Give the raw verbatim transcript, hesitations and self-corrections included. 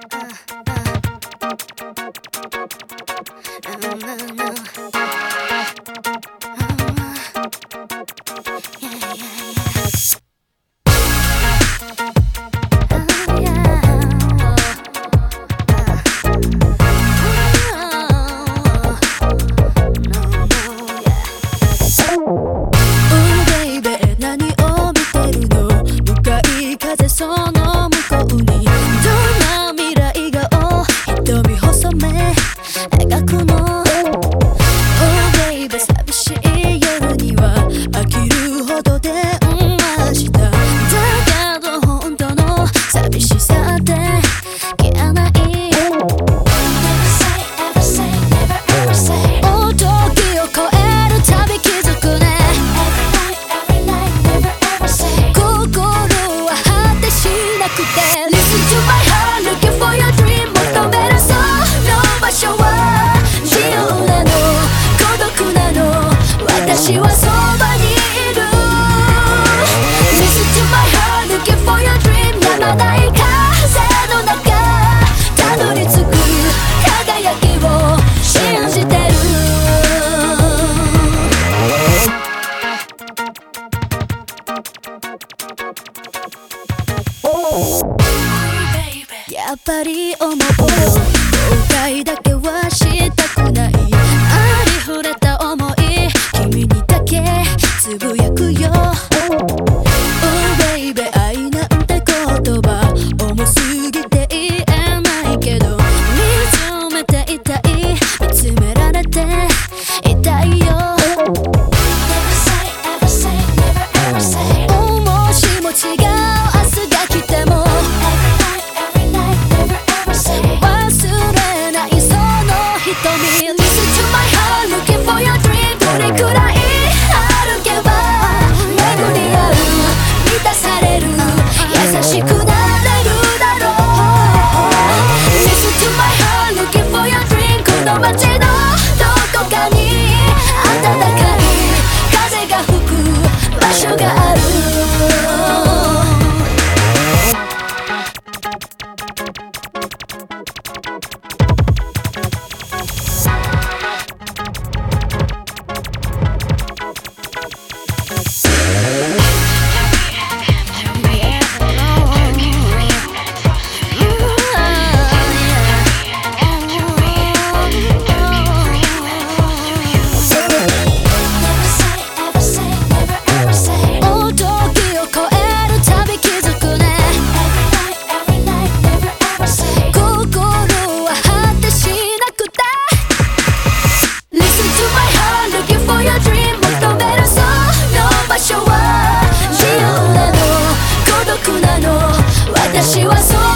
その向こうにどんな未来が瞳細め描くの Oh baby 寂しい夜には飽きるほどでうん明日だけど本当の寂しさって消えない Never say ever say never ever say お時を超えるたび気づくね Every night every night never ever say 心は果てしなくて Listen to my heart looking for your dream 求めるその場所は自由なの孤独なの私はそばにいる Listen to my heart looking for your dream 止まない風の中たどり着く輝きを信じてるやっぱり思うよ後悔だけはしたくないありふれた想い君にだけつぶやくよ Oh baby 愛なんて言葉重すぎて言えないけど見つめていたい見つめられていたいよ Never say ever say never ever say もしも違う明日が来てもListen to my heart looking for your dream どれくらい歩けば巡り合う満たされる優しくなれるだろう Listen to my heart looking for your dream この街のどこかに暖かい風が吹く場所がある私はそう